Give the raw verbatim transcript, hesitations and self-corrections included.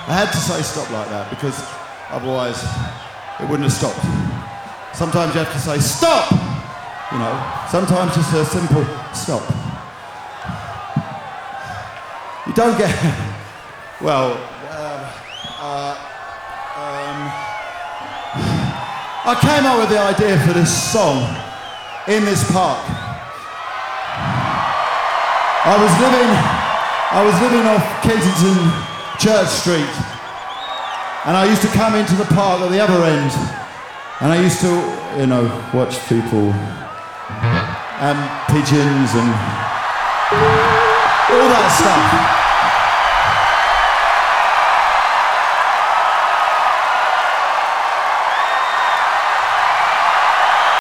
I had to say stop like that because otherwise it wouldn't have stopped. Sometimes you have to say stop, you know. Sometimes just a simple stop. You don't get, well, uh, uh, um, I came up with the idea for this song in this park. I was living, I was living off Kensington Church Street, and I used to come into the park at the other end, and I used to, you know, watch people and pigeons and all that stuff.